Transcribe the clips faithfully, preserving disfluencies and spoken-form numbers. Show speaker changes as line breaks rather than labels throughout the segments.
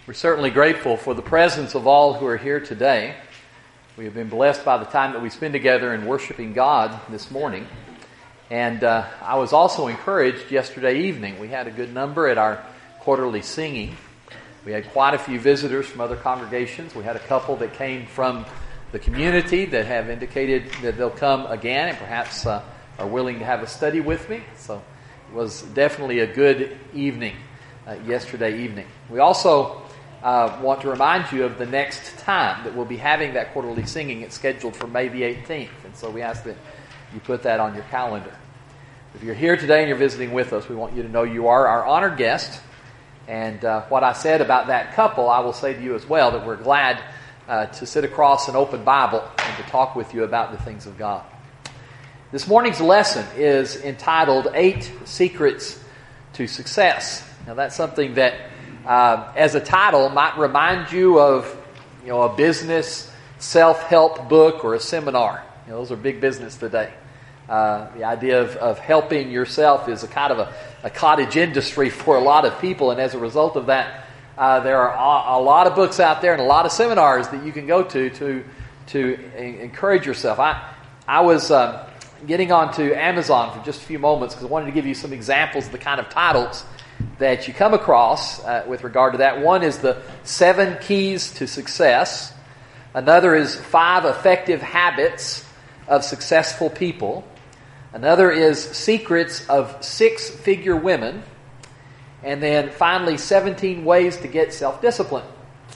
We're certainly grateful for the presence of all who are here today. We have been blessed by the time that we spend together in worshiping God this morning. And uh, I was also encouraged yesterday evening. We had a good number at our quarterly singing. We had quite a few visitors from other congregations. We had a couple that came from the community that have indicated that they'll come again and perhaps uh, are willing to have a study with me. So it was definitely a good evening uh, yesterday evening. We also Uh, want to remind you of the next time that we'll be having that quarterly singing. It's scheduled for May the eighteenth, and so we ask that you put that on your calendar. If you're here today and you're visiting with us, we want you to know you are our honored guest, and uh, what I said about that couple, I will say to you as well, that we're glad uh, to sit across an open Bible and to talk with you about the things of God. This morning's lesson is entitled Eight Secrets to Success. Now that's something that Uh, as a title might remind you of, you know, a business self-help book or a seminar. You know, those are big business today. Uh, the idea of, of helping yourself is a kind of a, a cottage industry for a lot of people, and as a result of that, uh, there are a, a lot of books out there and a lot of seminars that you can go to to to encourage yourself. I I was uh, getting onto Amazon for just a few moments because I wanted to give you some examples of the kind of titles that you come across uh, with regard to that. One is the Seven Keys to Success. Another is Five Effective Habits of Successful People. Another is Secrets of Six-Figure Women. And then finally, seventeen Ways to Get Self-Discipline.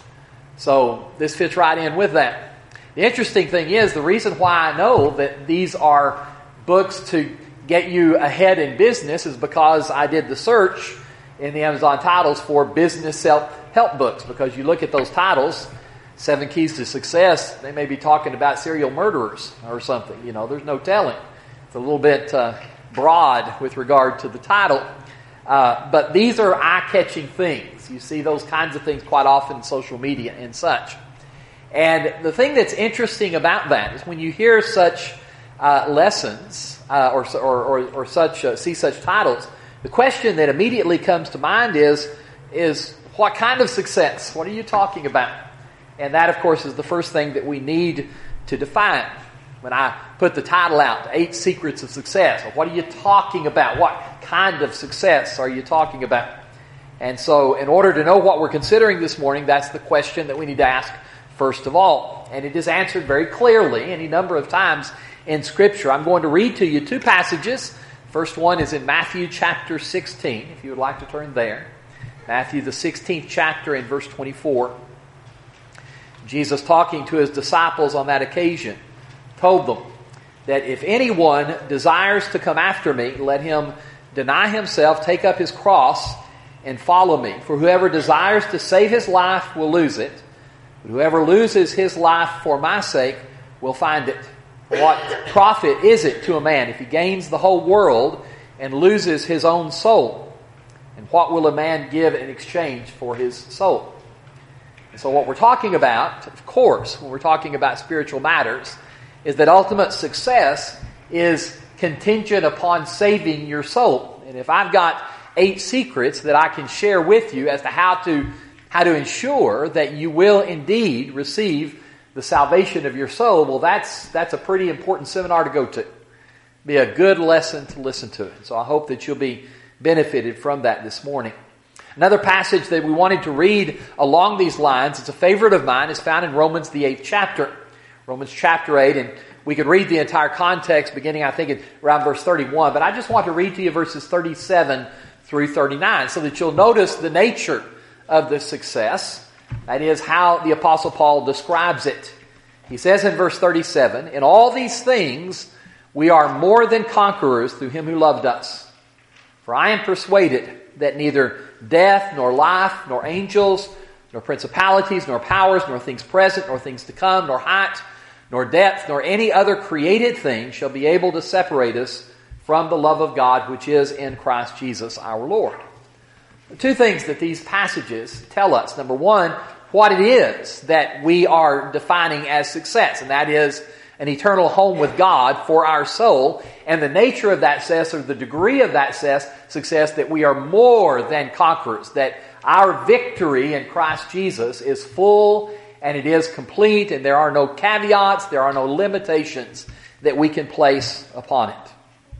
So this fits right in with that. The interesting thing is, the reason why I know that these are books to get you ahead in business is because I did the search in the Amazon titles for business self-help books, because you look at those titles, Seven Keys to Success, they may be talking about serial murderers or something. You know, there's no telling. It's a little bit uh, broad with regard to the title. Uh, but these are eye-catching things. You see those kinds of things quite often in social media and such. And the thing that's interesting about that is when you hear such uh, lessons uh, or, or, or, or such uh, see such titles, the question that immediately comes to mind is, is what kind of success? What are you talking about? And that, of course, is the first thing that we need to define. When I put the title out, Eight Secrets of Success, what are you talking about? What kind of success are you talking about? And so in order to know what we're considering this morning, that's the question that we need to ask first of all. And it is answered very clearly any number of times in Scripture. I'm going to read to you two passages. First one is in Matthew chapter sixteen, if you would like to turn there. Matthew the sixteenth chapter in verse twenty-four. Jesus, talking to his disciples on that occasion, told them that if anyone desires to come after me, let him deny himself, take up his cross, and follow me. For whoever desires to save his life will lose it, but whoever loses his life for my sake will find it. What profit is it to a man if he gains the whole world and loses his own soul? And what will a man give in exchange for his soul? And so what we're talking about, of course, when we're talking about spiritual matters, is that ultimate success is contingent upon saving your soul. And if I've got eight secrets that I can share with you as to how to how to ensure that you will indeed receive the salvation of your soul, well, that's that's a pretty important seminar to go to. Be a good lesson to listen to. So I hope that you'll be benefited from that this morning. Another passage that we wanted to read along these lines, it's a favorite of mine, is found in Romans the eighth chapter. Romans chapter eight, and we could read the entire context beginning, I think, at around verse thirty-one, but I just want to read to you verses thirty-seven through thirty-nine so that you'll notice the nature of the success. That is how the Apostle Paul describes it. He says in verse thirty-seven, "In all these things we are more than conquerors through him who loved us. For I am persuaded that neither death, nor life, nor angels, nor principalities, nor powers, nor things present, nor things to come, nor height, nor depth, nor any other created thing shall be able to separate us from the love of God which is in Christ Jesus our Lord." Two things that these passages tell us. Number one, what it is that we are defining as success, and that is an eternal home with God for our soul, and the nature of that success, or the degree of that success, that we are more than conquerors, that our victory in Christ Jesus is full and it is complete, and there are no caveats, there are no limitations that we can place upon it.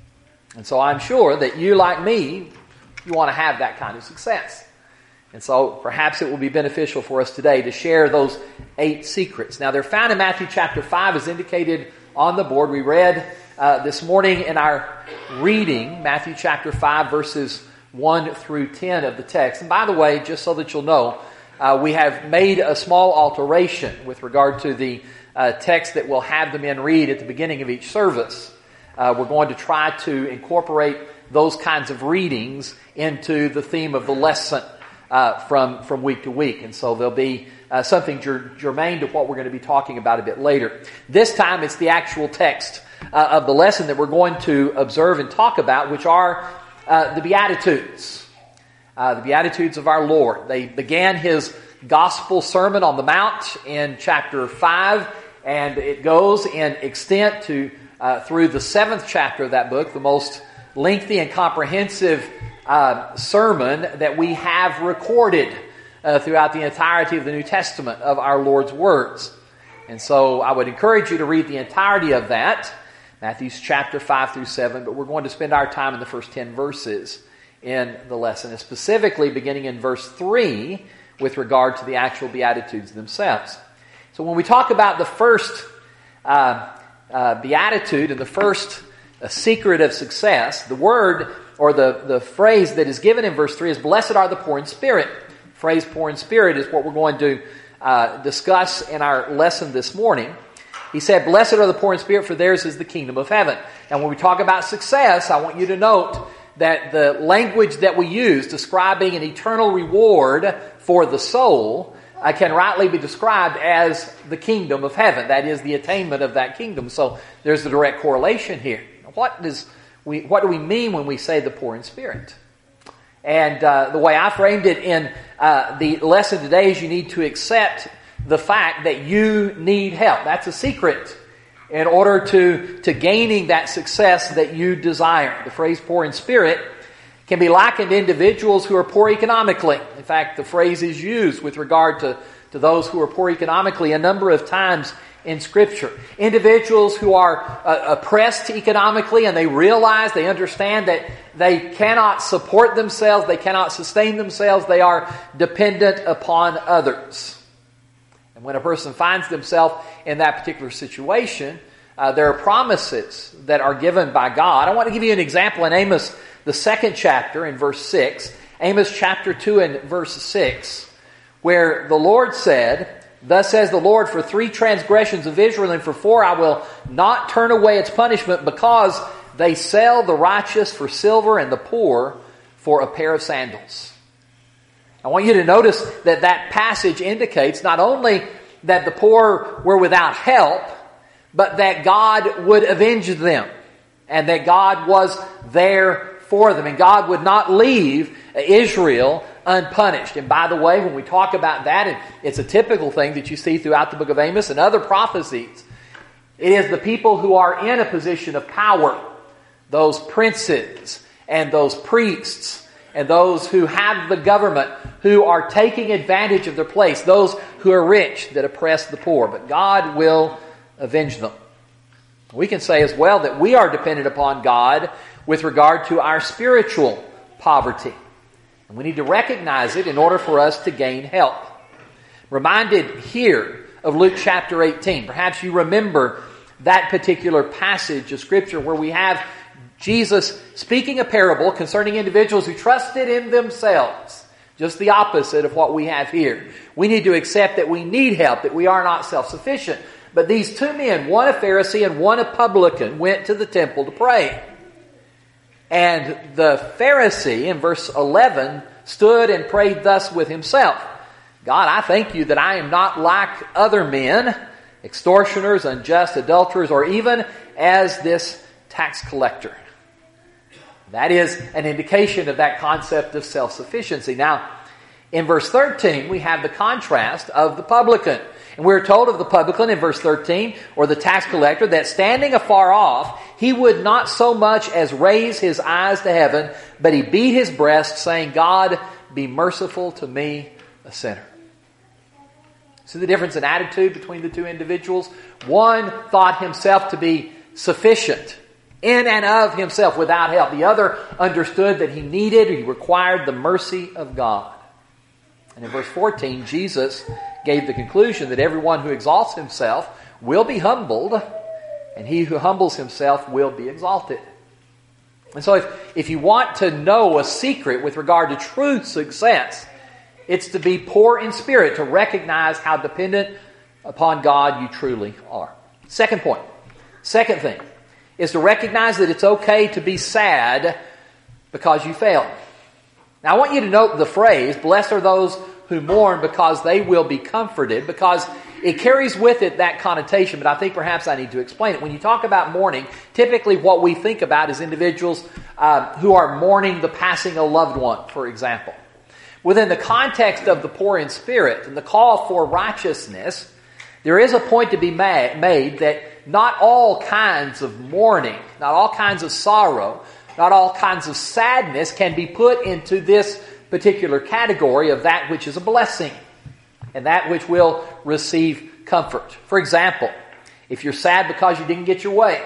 And so I'm sure that you, like me, you want to have that kind of success. And so perhaps it will be beneficial for us today to share those eight secrets. Now, they're found in Matthew chapter five, as indicated on the board. We read uh, this morning in our reading, Matthew chapter five, verses one through ten of the text. And by the way, just so that you'll know, uh, we have made a small alteration with regard to the uh, text that we'll have the men read at the beginning of each service. Uh, we're going to try to incorporate those kinds of readings into the theme of the lesson uh, from, from week to week. And so there'll be uh, something ger- germane to what we're going to be talking about a bit later. This time it's the actual text uh, of the lesson that we're going to observe and talk about, which are uh, the Beatitudes. Uh, the Beatitudes of our Lord. They began His Gospel Sermon on the Mount in chapter five, and it goes in extent to uh, through the seventh chapter of that book, the most lengthy and comprehensive uh, sermon that we have recorded uh, throughout the entirety of the New Testament of our Lord's words. And so I would encourage you to read the entirety of that, Matthew's chapter five through seven, but we're going to spend our time in the first ten verses in the lesson, and specifically beginning in verse three with regard to the actual Beatitudes themselves. So when we talk about the first uh, uh, Beatitude and the first uh, secret of success, the word or the, the phrase that is given in verse three is, "Blessed are the poor in spirit." The phrase "poor in spirit" is what we're going to uh, discuss in our lesson this morning. He said, "Blessed are the poor in spirit, for theirs is the kingdom of heaven." And when we talk about success, I want you to note that the language that we use describing an eternal reward for the soul uh, can rightly be described as the kingdom of heaven. That is the attainment of that kingdom. So there's a direct correlation here. What does we what do we mean when we say the poor in spirit? And uh, the way I framed it in uh, the lesson today is you need to accept the fact that you need help. That's a secret in order to, to gaining that success that you desire. The phrase "poor in spirit" can be likened to individuals who are poor economically. In fact, the phrase is used with regard to, to those who are poor economically a number of times in Scripture. Individuals who are uh, oppressed economically, and they realize, they understand that they cannot support themselves, they cannot sustain themselves, they are dependent upon others. And when a person finds themselves in that particular situation, uh, there are promises that are given by God. I want to give you an example in Amos, the second chapter, in verse six. Amos chapter two and verse six, where the Lord said, "Thus says the Lord, for three transgressions of Israel, and for four I will not turn away its punishment, because they sell the righteous for silver and the poor for a pair of sandals." I want you to notice that that passage indicates not only that the poor were without help, but that God would avenge them, and that God was there for them, and God would not leave Israel unpunished. And by the way, when we talk about that, and it's a typical thing that you see throughout the book of Amos and other prophecies, it is the people who are in a position of power, those princes and those priests, and those who have the government, who are taking advantage of their place, those who are rich that oppress the poor. But God will avenge them. We can say as well that we are dependent upon God with regard to our spiritual poverty. And we need to recognize it in order for us to gain help. Reminded here of Luke chapter eighteen. Perhaps you remember that particular passage of Scripture where we have Jesus speaking a parable concerning individuals who trusted in themselves. Just the opposite of what we have here. We need to accept that we need help, that we are not self-sufficient. But these two men, one a Pharisee and one a publican, went to the temple to pray. And the Pharisee, in verse eleven, stood and prayed thus with himself: "God, I thank you that I am not like other men, extortioners, unjust, adulterers, or even as this tax collector." That is an indication of that concept of self-sufficiency. Now, in verse thirteen, we have the contrast of the publican. And we're told of the publican in verse thirteen, or the tax collector, that standing afar off, he would not so much as raise his eyes to heaven, but he beat his breast, saying, "God, be merciful to me, a sinner. See the difference in attitude between the two individuals? One thought himself to be sufficient in and of himself without help. The other understood that he needed, he required the mercy of God. And in verse fourteen, Jesus gave the conclusion that everyone who exalts himself will be humbled, and he who humbles himself will be exalted. And so if, if you want to know a secret with regard to true success, it's to be poor in spirit, to recognize how dependent upon God you truly are. Second point, second thing, is to recognize that it's okay to be sad because you failed. Now I want you to note the phrase, blessed are those who mourn because they will be comforted, because it carries with it that connotation, but I think perhaps I need to explain it. When you talk about mourning, typically what we think about is individuals uh, who are mourning the passing of a loved one, for example. Within the context of the poor in spirit and the call for righteousness, there is a point to be ma- made that not all kinds of mourning, not all kinds of sorrow, not all kinds of sadness can be put into this particular category of that which is a blessing and that which will receive comfort. For example, if you're sad because you didn't get your way,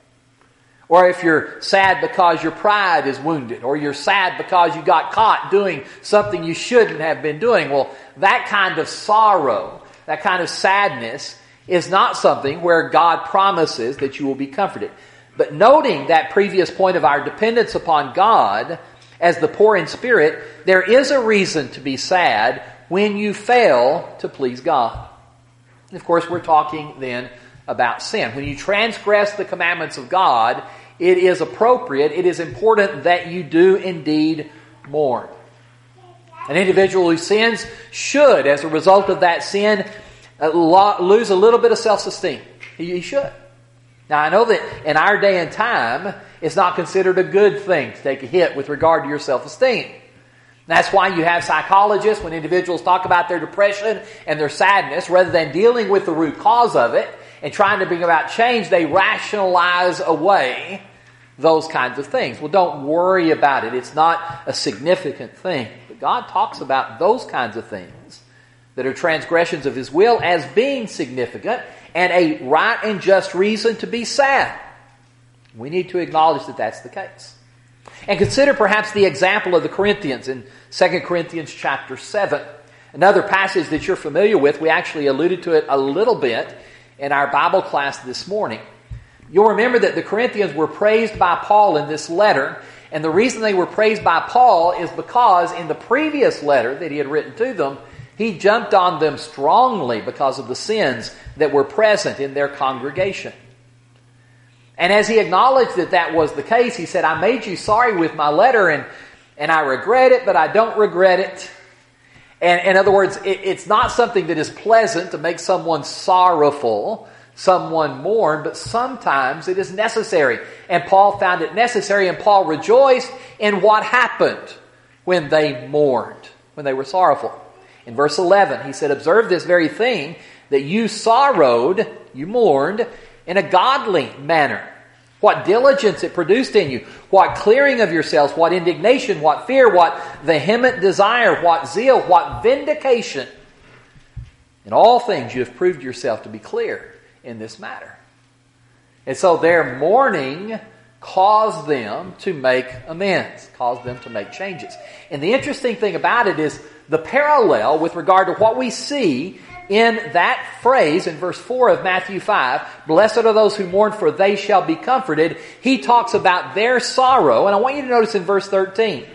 or if you're sad because your pride is wounded, or you're sad because you got caught doing something you shouldn't have been doing, well, that kind of sorrow, that kind of sadness is not something where God promises that you will be comforted. But noting that previous point of our dependence upon God as the poor in spirit, there is a reason to be sad when you fail to please God. And of course, we're talking then about sin. When you transgress the commandments of God, it is appropriate, it is important that you do indeed mourn. An individual who sins should, as a result of that sin, lose a little bit of self-esteem. He should. Now, I know that in our day and time, it's not considered a good thing to take a hit with regard to your self-esteem. That's why you have psychologists, when individuals talk about their depression and their sadness, rather than dealing with the root cause of it and trying to bring about change, they rationalize away those kinds of things. Well, don't worry about it. It's not a significant thing. But God talks about those kinds of things that are transgressions of His will as being significant and a right and just reason to be sad. We need to acknowledge that that's the case. And consider perhaps the example of the Corinthians in Second Corinthians chapter seven. Another passage that you're familiar with. We actually alluded to it a little bit in our Bible class this morning. You'll remember that the Corinthians were praised by Paul in this letter. And the reason they were praised by Paul is because in the previous letter that he had written to them, he jumped on them strongly because of the sins that were present in their congregation. And as he acknowledged that that was the case, he said, I made you sorry with my letter, and, and I regret it, but I don't regret it. And in other words, it, it's not something that is pleasant to make someone sorrowful, someone mourn, but sometimes it is necessary. And Paul found it necessary, and Paul rejoiced in what happened when they mourned, when they were sorrowful. In verse eleven, he said, observe this very thing, that you sorrowed, you mourned, in a godly manner. What diligence it produced in you. What clearing of yourselves. What indignation. What fear. What vehement desire. What zeal. What vindication. In all things you have proved yourself to be clear in this matter. And so their mourning caused them to make amends. Caused them to make changes. And the interesting thing about it is the parallel with regard to what we see in that phrase in verse four of Matthew five, blessed are those who mourn, for they shall be comforted. He talks about their sorrow. And I want you to notice in verse thirteen,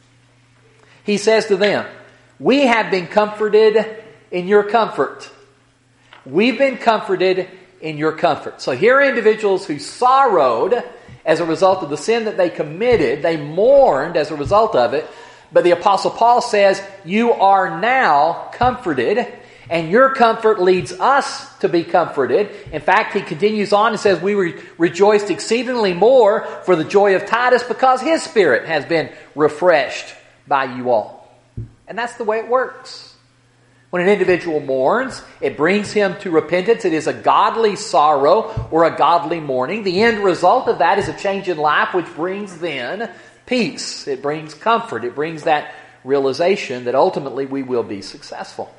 he says to them, we have been comforted in your comfort. We've been comforted in your comfort. So here are individuals who sorrowed as a result of the sin that they committed. They mourned as a result of it. But the Apostle Paul says, you are now comforted. And your comfort leads us to be comforted. In fact, he continues on and says, we re- rejoiced exceedingly more for the joy of Titus because his spirit has been refreshed by you all. And that's the way it works. When an individual mourns, it brings him to repentance. It is a godly sorrow or a godly mourning. The end result of that is a change in life, which brings then peace. It brings comfort. It brings that realization that ultimately we will be successful.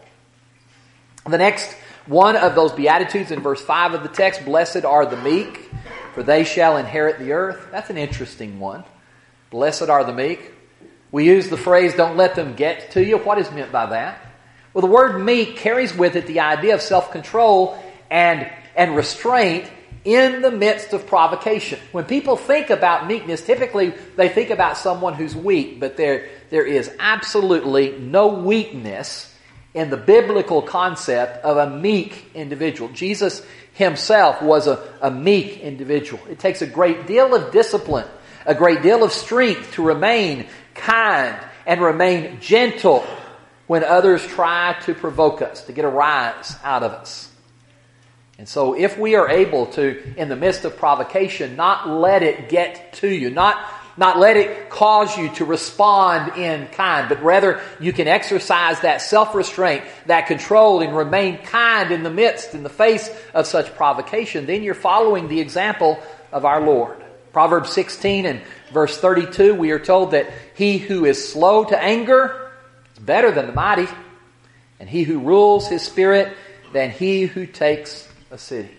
The next one of those Beatitudes in verse five of the text, blessed are the meek, for they shall inherit the earth. That's an interesting one. Blessed are the meek. We use the phrase, don't let them get to you. What is meant by that? Well, the word meek carries with it the idea of self-control and, and restraint in the midst of provocation. When people think about meekness, typically they think about someone who's weak, but there, there is absolutely no weakness in the biblical concept of a meek individual. Jesus himself was a, a meek individual. It takes a great deal of discipline, a great deal of strength to remain kind and remain gentle when others try to provoke us, to get a rise out of us. And so if we are able to, in the midst of provocation, not let it get to you, not Not let it cause you to respond in kind, but rather you can exercise that self-restraint, that control, and remain kind in the midst, in the face of such provocation. Then you're following the example of our Lord. Proverbs sixteen and verse thirty-two, we are told that he who is slow to anger is better than the mighty, and he who rules his spirit than he who takes a city.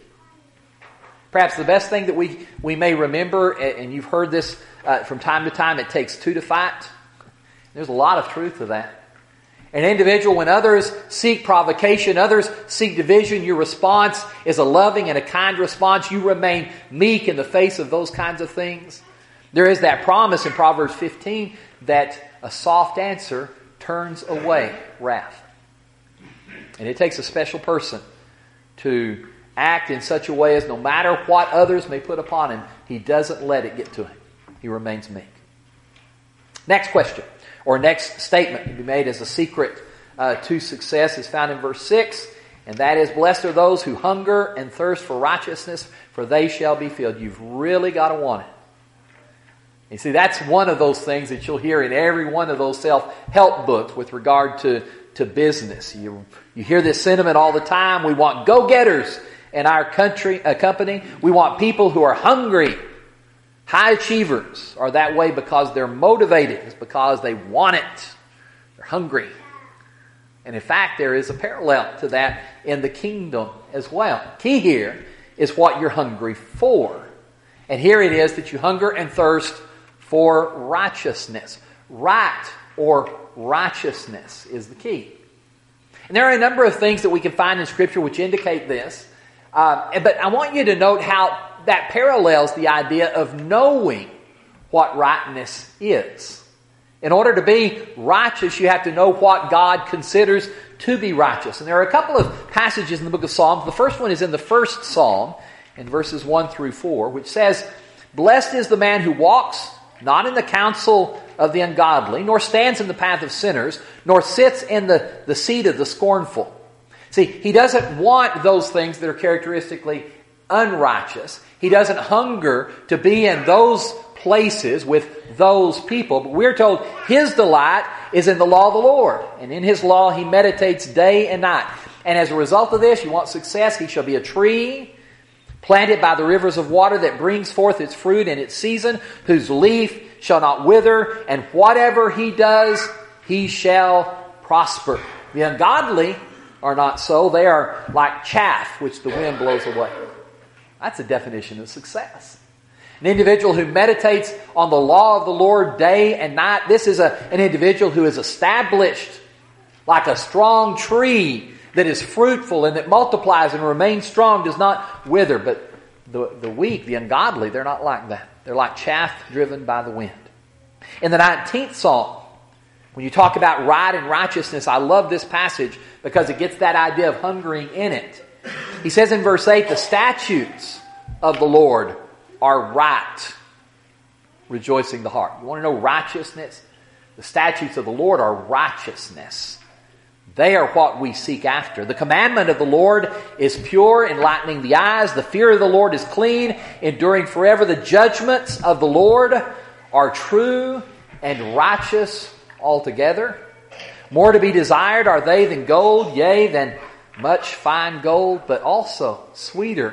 Perhaps the best thing that we, we may remember, and you've heard this uh, from time to time, it takes two to fight. There's a lot of truth to that. An individual, when others seek provocation, others seek division, your response is a loving and a kind response. You remain meek in the face of those kinds of things. There is that promise in Proverbs fifteen that a soft answer turns away wrath. And it takes a special person to act in such a way as no matter what others may put upon him, he doesn't let it get to him. He remains meek. Next question, or next statement to be made as a secret uh, to success is found in verse six, and that is, blessed are those who hunger and thirst for righteousness, for they shall be filled. You've really got to want it. You see, that's one of those things that you'll hear in every one of those self-help books with regard to, to business. You, you hear this sentiment all the time. We want go-getters in our country, uh, company. We want people who are hungry. High achievers are that way because they're motivated. It's because they want it. They're hungry. And in fact, there is a parallel to that in the kingdom as well. Key here is what you're hungry for. And here it is that you hunger and thirst for righteousness. Right or righteousness is the key. And there are a number of things that we can find in Scripture which indicate this. Uh, but I want you to note how that parallels the idea of knowing what rightness is. In order to be righteous, you have to know what God considers to be righteous. And there are a couple of passages in the book of Psalms. The first one is in the first Psalm, in verses one through four, which says, blessed is the man who walks not in the counsel of the ungodly, nor stands in the path of sinners, nor sits in the, the seat of the scornful. See, he doesn't want those things that are characteristically unrighteous. He doesn't hunger to be in those places with those people. But we're told his delight is in the law of the Lord. And in his law he meditates day and night. And as a result of this, you want success, he shall be a tree planted by the rivers of water that brings forth its fruit in its season, whose leaf shall not wither, and whatever he does, he shall prosper. The ungodly are not so. They are like chaff which the wind blows away. That's a definition of success. An individual who meditates on the law of the Lord day and night, this is a, an individual who is established like a strong tree that is fruitful and that multiplies and remains strong, does not wither. But the, the weak, the ungodly, they're not like that. They're like chaff driven by the wind. In the nineteenth Psalm, when you talk about right and righteousness, I love this passage because it gets that idea of hungering in it. He says in verse eight, the statutes of the Lord are right, rejoicing the heart. You want to know righteousness? The statutes of the Lord are righteousness. They are what we seek after. The commandment of the Lord is pure, enlightening the eyes. The fear of the Lord is clean, enduring forever. The judgments of the Lord are true and righteous altogether. More to be desired are they than gold, yea, than much fine gold, but also sweeter.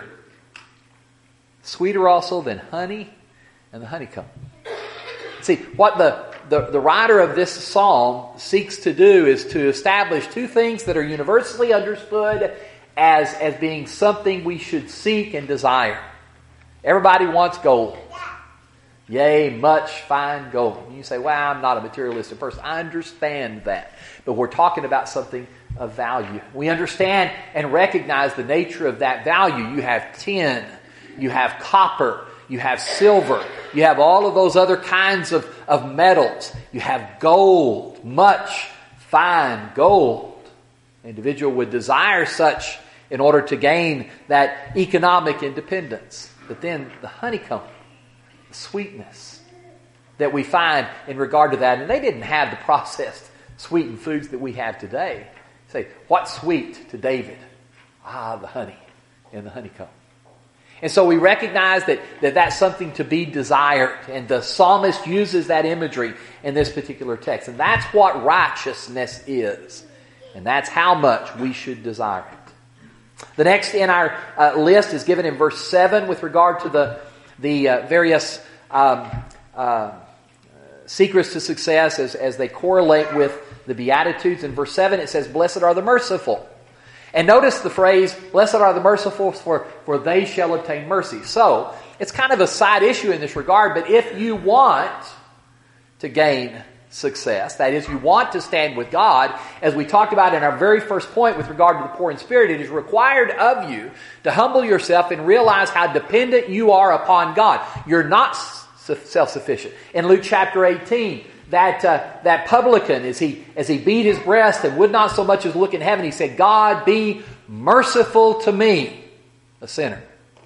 Sweeter also than honey and the honeycomb. See, what the, the, the writer of this psalm seeks to do is to establish two things that are universally understood as, as being something we should seek and desire. Everybody wants gold. Yea, much fine gold. And you say, well, I'm not a materialistic person. I understand that. But we're talking about something of value. We understand and recognize the nature of that value. You have tin, you have copper, you have silver, you have all of those other kinds of, of metals. You have gold, much fine gold. An individual would desire such in order to gain that economic independence. But then the honeycomb, the sweetness that we find in regard to that, and they didn't have the processed sweetened foods that we have today. Say, what's sweet to David? Ah, the honey and the honeycomb. And so we recognize that, that that's something to be desired. And the psalmist uses that imagery in this particular text. And that's what righteousness is. And that's how much we should desire it. The next in our uh, list is given in verse seven with regard to the, the uh, various um, uh, secrets to success as, as they correlate with the Beatitudes. In verse seven it says, blessed are the merciful. And notice the phrase, blessed are the merciful, for, for they shall obtain mercy. So, it's kind of a side issue in this regard, but if you want to gain success, that is, you want to stand with God, as we talked about in our very first point with regard to the poor in spirit, it is required of you to humble yourself and realize how dependent you are upon God. You're not self-sufficient. In Luke chapter eighteen, That uh, that publican, as he as he beat his breast and would not so much as look in heaven, he said, God, be merciful to me, a sinner.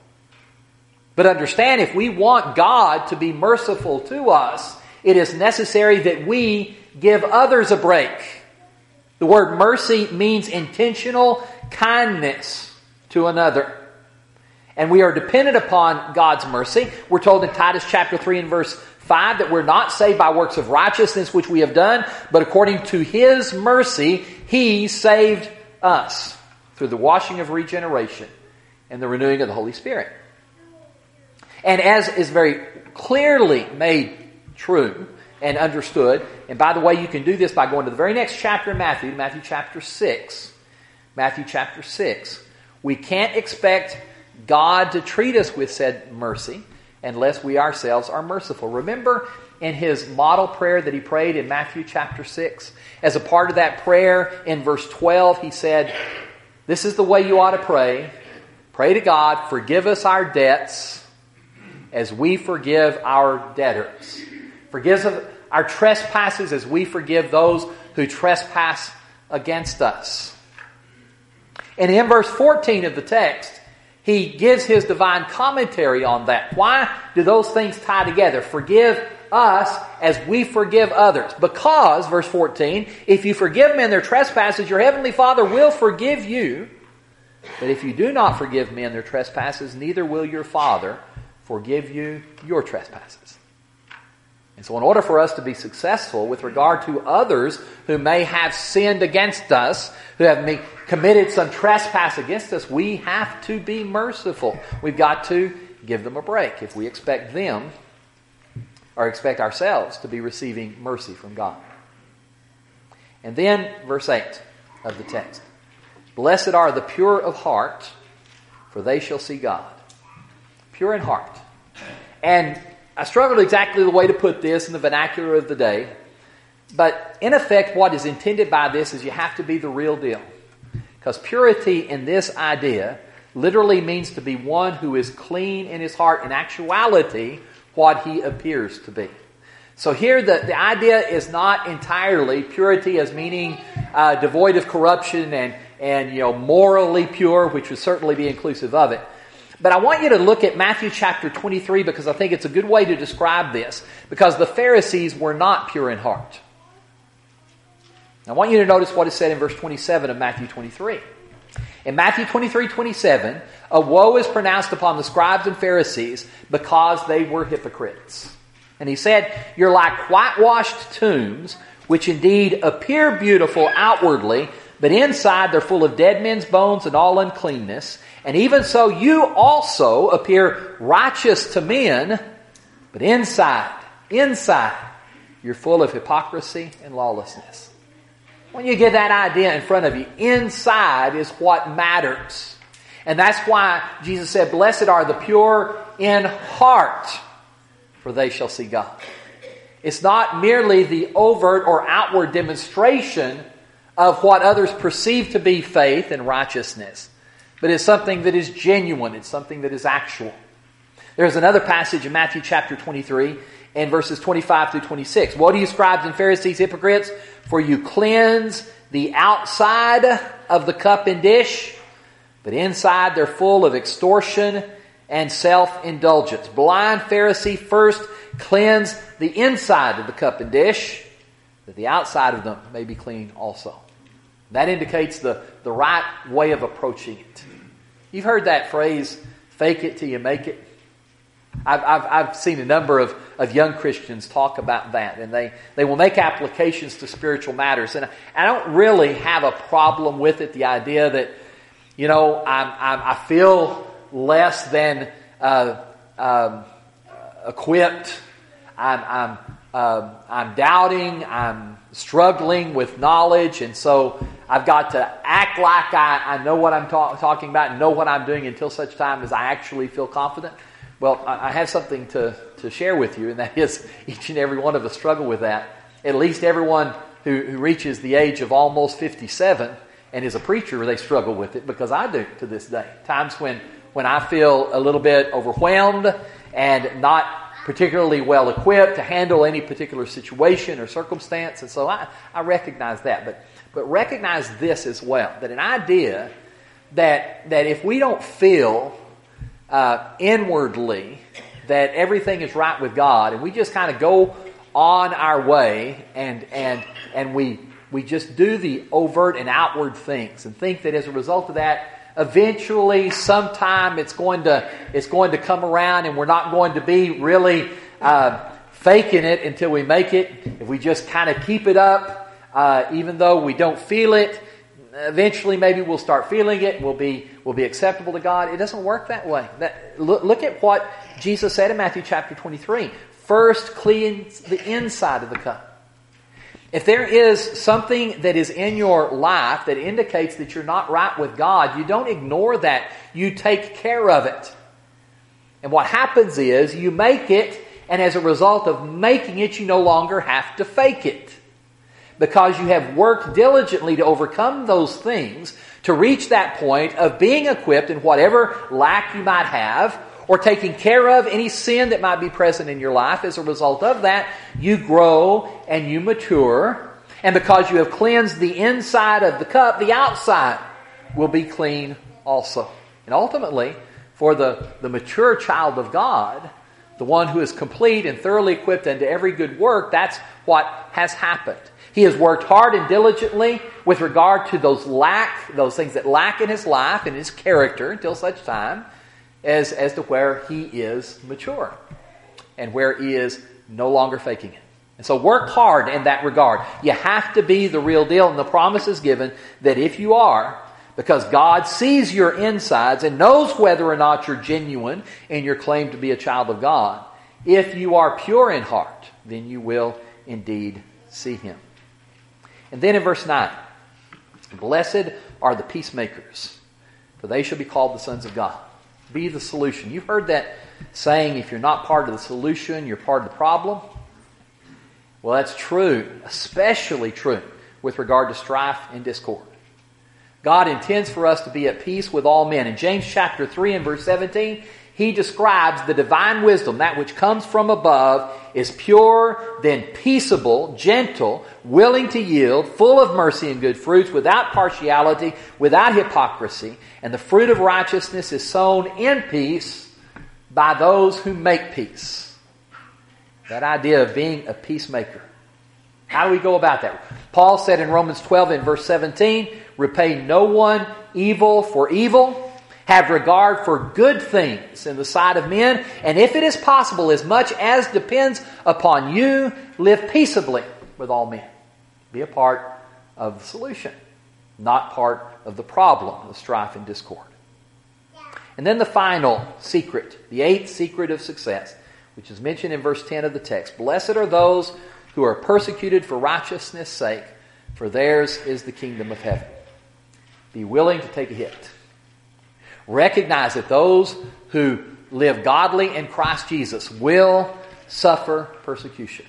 But understand, if we want God to be merciful to us, it is necessary that we give others a break. The word mercy means intentional kindness to another. And we are dependent upon God's mercy. We're told in Titus chapter three and verse five that we're not saved by works of righteousness which we have done, but according to His mercy, He saved us through the washing of regeneration and the renewing of the Holy Spirit. And as is very clearly made true and understood, and by the way, you can do this by going to the very next chapter in Matthew, Matthew chapter six. Matthew chapter six. We can't expect God to treat us with said mercy unless we ourselves are merciful. Remember in His model prayer that He prayed in Matthew chapter six? As a part of that prayer, in verse twelve, He said, this is the way you ought to pray. Pray to God, forgive us our debts as we forgive our debtors. Forgive us our trespasses as we forgive those who trespass against us. And in verse fourteen of the text, He gives His divine commentary on that. Why do those things tie together? Forgive us as we forgive others. Because, verse fourteen, if you forgive men their trespasses, your heavenly Father will forgive you. But if you do not forgive men their trespasses, neither will your Father forgive you your trespasses. And so in order for us to be successful with regard to others who may have sinned against us, who have made, committed some trespass against us, we have to be merciful. We've got to give them a break if we expect them or expect ourselves to be receiving mercy from God. And then verse eight of the text. Blessed are the pure of heart, for they shall see God. Pure in heart. And I struggled exactly the way to put this in the vernacular of the day. But in effect, what is intended by this is you have to be the real deal. Because purity in this idea literally means to be one who is clean in his heart. In actuality, what he appears to be. So here the, the idea is not entirely purity as meaning uh, devoid of corruption and, and you know morally pure, which would certainly be inclusive of it. But I want you to look at Matthew chapter twenty-three because I think it's a good way to describe this. Because the Pharisees were not pure in heart. I want you to notice what is said in verse twenty-seven of Matthew twenty-three. In Matthew twenty-three twenty-seven, a woe is pronounced upon the scribes and Pharisees because they were hypocrites. And he said, you're like whitewashed tombs, which indeed appear beautiful outwardly, but inside they're full of dead men's bones and all uncleanness. And even so, you also appear righteous to men, but inside, inside, you're full of hypocrisy and lawlessness. When you get that idea in front of you, inside is what matters. And that's why Jesus said, blessed are the pure in heart, for they shall see God. It's not merely the overt or outward demonstration of what others perceive to be faith and righteousness, but it's something that is genuine. It's something that is actual. There's another passage in Matthew chapter twenty-three and verses twenty-five through twenty-six. Woe to you, scribes and Pharisees, hypocrites, for you cleanse the outside of the cup and dish, but inside they're full of extortion and self-indulgence. Blind Pharisee, first cleanse the inside of the cup and dish, that the outside of them may be clean also. That indicates the, the right way of approaching it. You've heard that phrase, fake it till you make it. I've, I've, I've seen a number of, of young Christians talk about that, and they, they will make applications to spiritual matters. And I don't really have a problem with it, the idea that, you know, I'm, I'm, I feel less than uh, um, equipped. I'm, I'm, uh, I'm doubting. I'm struggling with knowledge, and so I've got to act like I, I know what I'm ta- talking about and know what I'm doing until such time as I actually feel confident. Well, I have something to, to share with you, and that is each and every one of us struggle with that. At least everyone who, who reaches the age of almost fifty-seven and is a preacher, they struggle with it, because I do to this day. Times when, when I feel a little bit overwhelmed and not particularly well equipped to handle any particular situation or circumstance. And so I, I recognize that. But, but recognize this as well, that an idea that, that if we don't feel Uh, inwardly that everything is right with God, and we just kind of go on our way and and and we we just do the overt and outward things and think that as a result of that, eventually sometime it's going to it's going to come around and we're not going to be really uh, faking it until we make it. If we just kind of keep it up, uh, even though we don't feel it, eventually maybe we'll start feeling it and we'll be will be acceptable to God. It doesn't work that way. That, look, look at what Jesus said in Matthew chapter twenty-three. First cleanse the inside of the cup. If there is something that is in your life that indicates that you're not right with God, you don't ignore that. You take care of it. And what happens is you make it, and as a result of making it, you no longer have to fake it. Because you have worked diligently to overcome those things, to reach that point of being equipped in whatever lack you might have, or taking care of any sin that might be present in your life. As a result of that, you grow and you mature. And because you have cleansed the inside of the cup, the outside will be clean also. And ultimately, for the, the mature child of God, the one who is complete and thoroughly equipped unto every good work, that's what has happened. He has worked hard and diligently with regard to those lack, those things that lack in his life and his character until such time as, as to where he is mature and where he is no longer faking it. And so work hard in that regard. You have to be the real deal, and the promise is given that if you are, because God sees your insides and knows whether or not you're genuine in your claim to be a child of God, if you are pure in heart, then you will indeed see Him. And then in verse nine, blessed are the peacemakers, for they shall be called the sons of God. Be the solution. You've heard that saying, if you're not part of the solution, you're part of the problem. Well, that's true, especially true with regard to strife and discord. God intends for us to be at peace with all men. In James chapter three and verse seventeen, he describes the divine wisdom, that which comes from above, is pure, then peaceable, gentle, willing to yield, full of mercy and good fruits, without partiality, without hypocrisy. And the fruit of righteousness is sown in peace by those who make peace. That idea of being a peacemaker. How do we go about that? Paul said in Romans twelve and verse seventeen, repay no one evil for evil. Have regard for good things in the sight of men, and if it is possible, as much as depends upon you, live peaceably with all men. Be a part of the solution, not part of the problem of strife and discord. And then the final secret, the eighth secret of success, which is mentioned in verse ten of the text. Blessed are those who are persecuted for righteousness' sake, for theirs is the kingdom of heaven. Be willing to take a hit. Recognize that those who live godly in Christ Jesus will suffer persecution.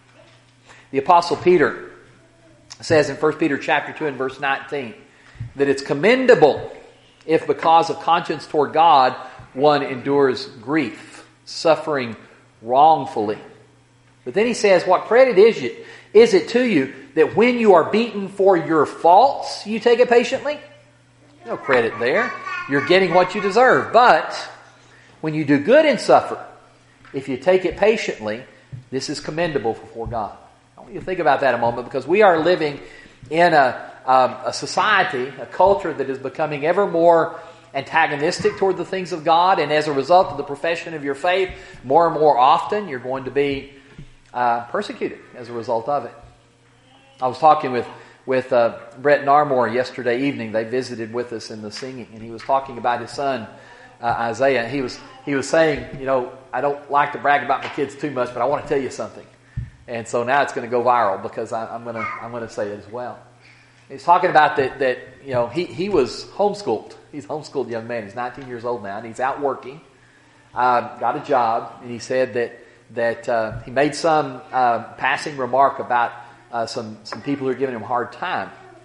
The Apostle Peter says in First Peter chapter two and verse nineteen that it's commendable if because of conscience toward God one endures grief, suffering wrongfully. But then he says, what credit is it, is it to you that when you are beaten for your faults, you take it patiently? No credit there. You're getting what you deserve. But when you do good and suffer, if you take it patiently, this is commendable before God. I want you to think about that a moment, because we are living in a, um, a society, a culture that is becoming ever more antagonistic toward the things of God, and as a result of the profession of your faith, more and more often you're going to be uh, persecuted as a result of it. I was talking with with uh, Brett Narmore yesterday evening. They visited with us in the singing, and he was talking about his son uh, Isaiah. He was he was saying, you know, I don't like to brag about my kids too much, but I want to tell you something. And so now it's going to go viral because I, I'm going to I'm going to say it as well. He's talking about that that you know he he was homeschooled. He's a homeschooled young man. He's nineteen years old now, and he's out working. Uh, got a job, and he said that that uh, he made some uh, passing remark about uh, some some people who are giving him a hard time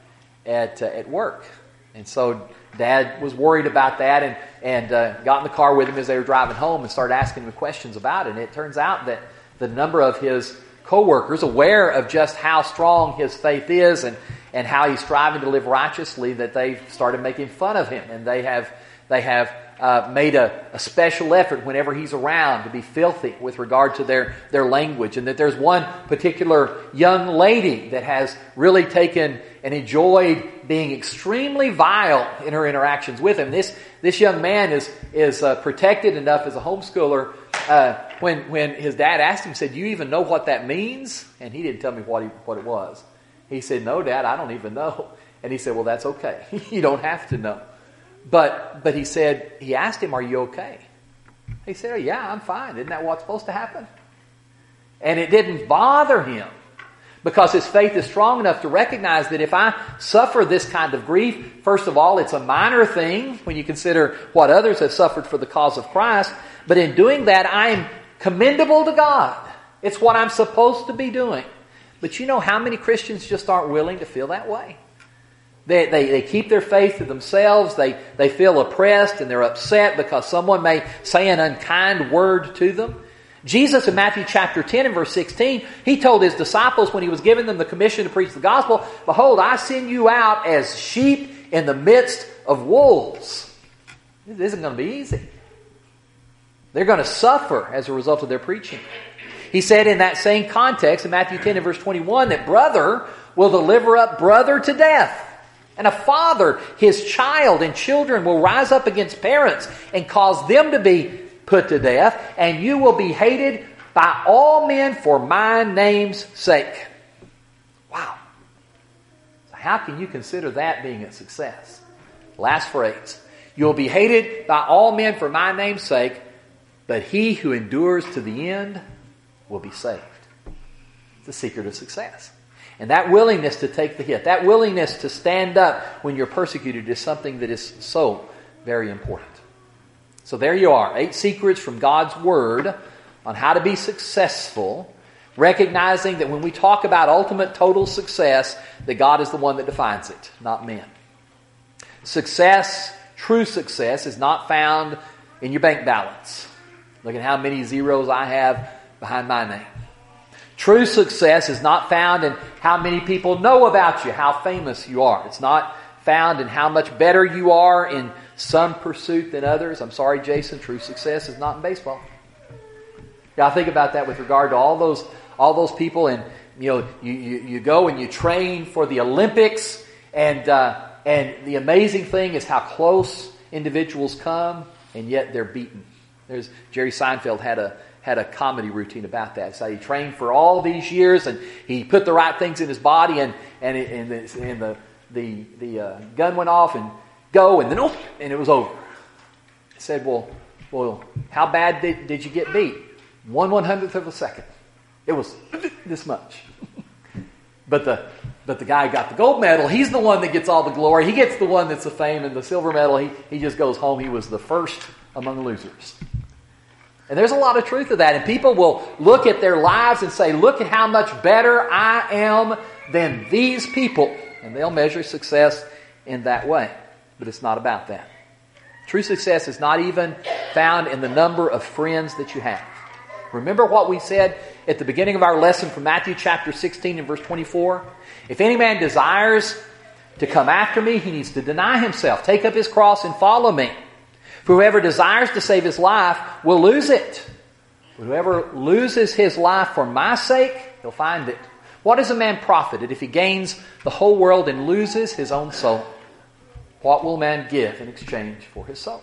at uh, at work, and so Dad was worried about that, and and uh, got in the car with him as they were driving home and started asking him questions about it. And it turns out that the number of his co-workers, aware of just how strong his faith is and and how he's striving to live righteously, that they've started making fun of him, and they have they have uh, made a, a special effort whenever he's around to be filthy with regard to their their language. And that there's one particular young lady that has really taken and enjoyed being extremely vile in her interactions with him. This this young man is is uh, protected enough as a homeschooler. Uh, when when his dad asked him, said, "Do you even know what that means?" And he didn't tell me what he, what it was. He said, "No, Dad, I don't even know." And he said, "Well, that's okay. You don't have to know." But but he said, he asked him, "Are you okay?" He said, "Oh, yeah, I'm fine. Isn't that what's supposed to happen?" And it didn't bother him, because his faith is strong enough to recognize that if I suffer this kind of grief, first of all, it's a minor thing when you consider what others have suffered for the cause of Christ. But in doing that, I am commendable to God. It's what I'm supposed to be doing. But you know how many Christians just aren't willing to feel that way? They, they, they keep their faith to themselves. They, they feel oppressed and they're upset because someone may say an unkind word to them. Jesus in Matthew chapter ten and verse sixteen, He told His disciples when He was giving them the commission to preach the gospel, "Behold, I send you out as sheep in the midst of wolves." This isn't going to be easy. They're going to suffer as a result of their preaching. He said in that same context in Matthew ten and verse twenty-one that brother will deliver up brother to death. And a father, his child, and children will rise up against parents and cause them to be put to death. And you will be hated by all men for my name's sake. Wow. So how can you consider that being a success? Last phrase. You'll be hated by all men for my name's sake, but he who endures to the end will be saved. It's the secret of success. And that willingness to take the hit, that willingness to stand up when you're persecuted is something that is so very important. So there you are, eight secrets from God's Word on how to be successful, recognizing that when we talk about ultimate total success, that God is the one that defines it, not men. Success, true success, is not found in your bank balance. Look at how many zeros I have behind my name. True success is not found in how many people know about you, how famous you are. It's not found in how much better you are in some pursuit than others. I'm sorry, Jason, true success is not in baseball. Now, I think about that with regard to all those all those people, and you know, you, you, you go and you train for the Olympics, and uh, and the amazing thing is how close individuals come, and yet they're beaten. There's Jerry Seinfeld had a had a comedy routine about that. So he trained for all these years, and he put the right things in his body, and and it, and, the, and the the the uh, gun went off, and go, and then oh, and it was over. He said, "Well, well, how bad did, did you get beat?" One one hundredth of a second. It was this much. But the but the guy who got the gold medal, he's the one that gets all the glory. He gets the one that's the fame, and the silver medal, he, he just goes home. He was the first among losers. And there's a lot of truth to that. And people will look at their lives and say, look at how much better I am than these people. And they'll measure success in that way. But it's not about that. True success is not even found in the number of friends that you have. Remember what we said at the beginning of our lesson from Matthew chapter sixteen and verse twenty-four? If any man desires to come after me, he needs to deny himself, take up his cross and follow me. For whoever desires to save his life will lose it. But whoever loses his life for my sake, he'll find it. What is a man profited if he gains the whole world and loses his own soul? What will man give in exchange for his soul?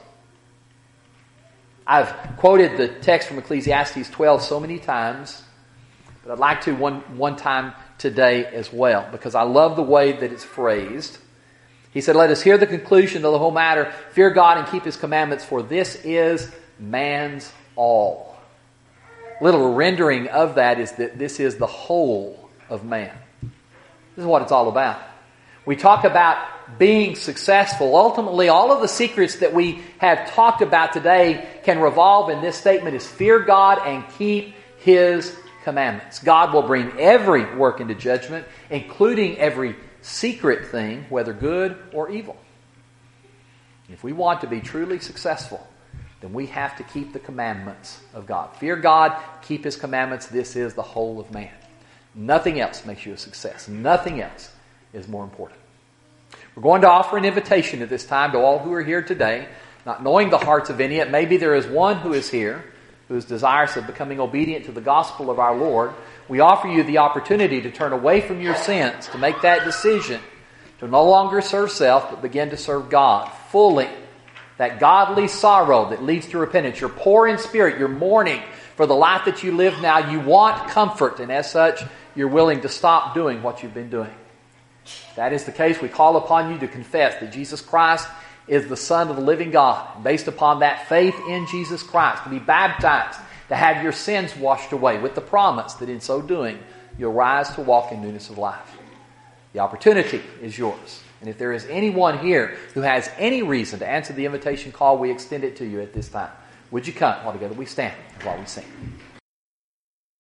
I've quoted the text from Ecclesiastes twelve so many times, but I'd like to one, one time today as well, because I love the way that it's phrased. He said, let us hear the conclusion of the whole matter. Fear God and keep His commandments, for this is man's all. Little rendering of that is that this is the whole of man. This is what it's all about. We talk about being successful. Ultimately, all of the secrets that we have talked about today can revolve in this statement: is fear God and keep His commandments. God will bring every work into judgment, including every secret thing, whether good or evil. If we want to be truly successful, then we have to keep the commandments of God. Fear God, keep His commandments. This is the whole of man. Nothing else makes you a success. Nothing else is more important. We're going to offer an invitation at this time to all who are here today, not knowing the hearts of any. Yet maybe there is one who is here who is desirous of becoming obedient to the gospel of our Lord. We offer you the opportunity to turn away from your sins, to make that decision, to no longer serve self, but begin to serve God fully. That godly sorrow that leads to repentance. You're poor in spirit. You're mourning for the life that you live now. You want comfort, and as such, you're willing to stop doing what you've been doing. If that is the case, we call upon you to confess that Jesus Christ is the Son of the living God. Based upon that faith in Jesus Christ, to be baptized, to have your sins washed away, with the promise that in so doing, you'll rise to walk in newness of life. The opportunity is yours. And if there is anyone here who has any reason to answer the invitation call, we extend it to you at this time. Would you come while together we stand while we sing?